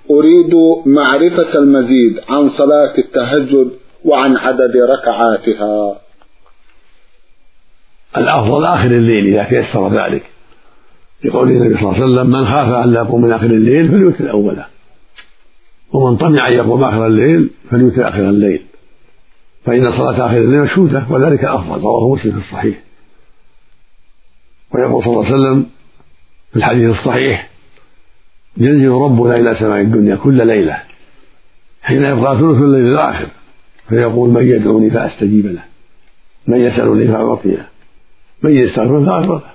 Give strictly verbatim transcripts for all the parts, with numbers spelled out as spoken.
أريد معرفة المزيد عن صلاة التهجد وعن عدد ركعاتها. الأفضل آخر الليل إذا تيسر ذلك، يقول النبي صلى الله عليه وسلم: من خاف أن لا يقوم من آخر الليل فليوتر أوله، ومن طمع أن يقوم آخر الليل فليوتر آخر الليل، فإن صلاة آخر الليل مشهودة وذلك أفضل. رواه مسلم في الصحيح. ويقول صلى الله عليه وسلم في الحديث الصحيح: ينزل ربنا إلى سماء الدنيا كل ليلة حين يبقى ثلث الليل الآخر فيقول: من يدعوني فأستجيب له، من يسألني فأعطيه، من يستغفر فأغفر له.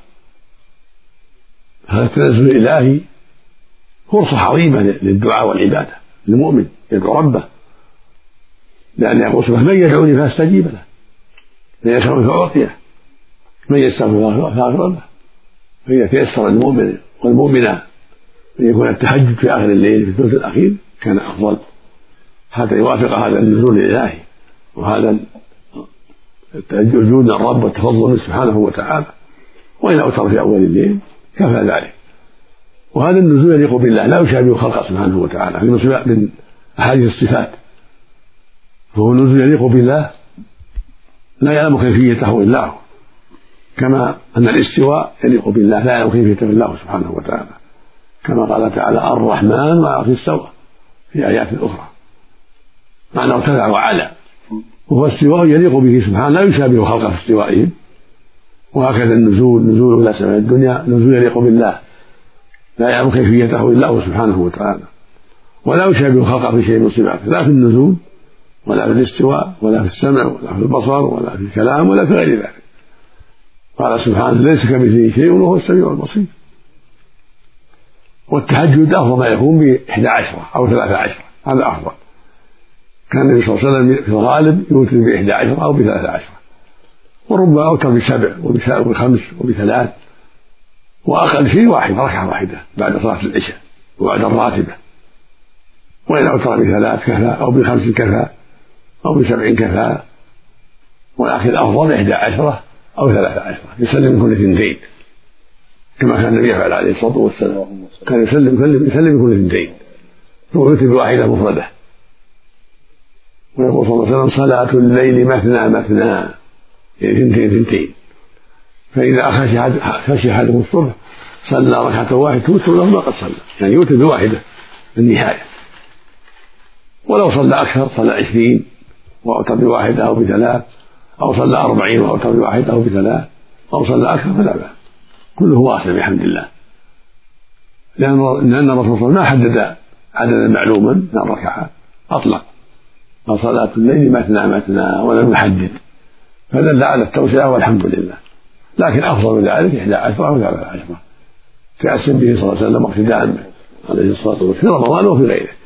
هذا التنزل الإلهي فرصة عظيمة للدعاء والعبادة للمؤمن يدعو ربه، لأن يقول سبحانه: من يدعوني فأستجيب له، من يسألني فأعطيه، من يستغفر فأغفر له. فإذا تيسر المؤمن والمؤمنة أن يكون التهجد في آخر الليل في الثلث الأخير كان أفضل، حتى يوافق هذا النزول الإلهي وهذا الجود من الرب والتفضل سبحانه وتعالى. وإن أوتر في أول الليل كفى ذلك. وهذا النزول يليق بالله لا يشابه خلقه سبحانه وتعالى من أحاديث الصفات، فهو نزول يليق بالله لا يعلم كيفيته إلا هو، كما أن الاستواء يليق بالله لا يعلم كيفيته إلا هو سبحانه وتعالى، كما قال تعالى: الرحمن وعلى استوى في آيات أخرى، معنى ارتفع وعلى. وهو استواء يليق به سبحانه لا يشابه خلقه في استوائهم. وهكذا النزول نزول إلى سماء الدنيا نزول يليق بالله لا يعلم كيفيته إلا هو سبحانه وتعالى، ولا يشابه خلقه في شيء من صفاته، لا في النزول ولا في الاستواء ولا في السمع ولا في البصر ولا في الكلام ولا في غير ذلك. قال سبحانه: ليس كمثله شيء وهو السميع البصير. والتهجد أفضل ما يكون بإحدى عشرة أو ثلاثة عشرة، هذا أفضل. كان النبي صلى الله عليه وسلم في الغالب يوتر بإحدى عشرة أو بثلاثة عشرة، وربما أوتر بسبع وبخمس وبثلاث، وأقل شيء واحد ركعة واحدة بعد صلاة العشاء وبعد الراتبة. وإن أوتر بثلاث كفى أو بخمس كفى أو بسبع كفى، ولكن الأفضل إحدى عشرة أو ثلاثة عشرة، يسلم من كل اثنتين كما كان النبي يفعل عليه الصلاة والسلام، كان يسلم يسلم من كل اثنتين ثم يوتر بواحدة مفردة. ويقول صلى الله عليه وسلم: صلاة الليل مثنى مثنى، يعني اثنتين اثنتين، فإذا خشي أحدكم الصبح صلى ركعة واحدة توتر له ما قد صلى، يعني يوتر بواحدة النهاية. ولو صلى أكثر صلى عشرين وأوتر بواحدة أو بثلاث، أو صلى أربعين وأوتر بواحدة أو بثلاث، أو صلى أكثر فلا بأس، كله واسع بحمد الله، لأن الرسول صلى الله عليه وسلم ما حدد عددا معلوما من الركعات، أطلق: صلاة الليل مثنى مثنى، ولم يحدد، فدل على التوسعة والحمد لله. لكن أفضل من ذلك إحدى عشرة أو ثلاثة عشرة، تأسم به صلى الله عليه وسلم واقتداء به عليه الصلاة والسلام في رمضان وفي غيره.